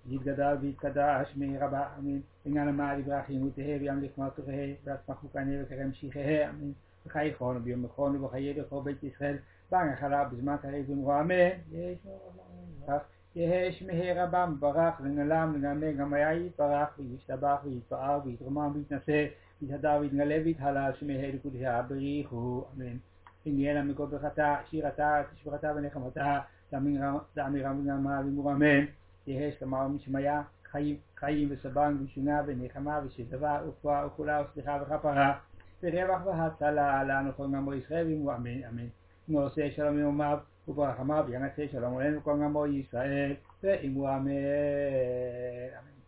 יתגדל ויתקדש מהר הבא, אמן. עניין המעלי ברכים ותהה בים לכמותו ועצמך וקנה וקרם שיחיה, אמן. וחי חון וביום נכון וחיי לכל בית ישראל, בהנחלה בזמן קריב ונורא, אמן. יש מהר הבא מברך ונעלם ונעמה גם היה יתברך וישתבח ויתפאר ויתרומם ויתנשא ויתהדר ויתגלה ויתהלל שמהר לקודשיה בריחו, אמן. עניין מכל ברכתה שירתה תשבחתה ונחמתה דאמירה ונעמה ומורמה, יש כמה משמיה חיים וסבן ושינה ונחמה ושטבה ופועה וכולה וסליחה וכפרה ורווח והצלה לנו כל עמו ישראל ואמרו אמן אמן. נעשה שלום יומיו וברחמיו ינשא שלום עלינו כל עמו ישראל ואמרו אמן אמן.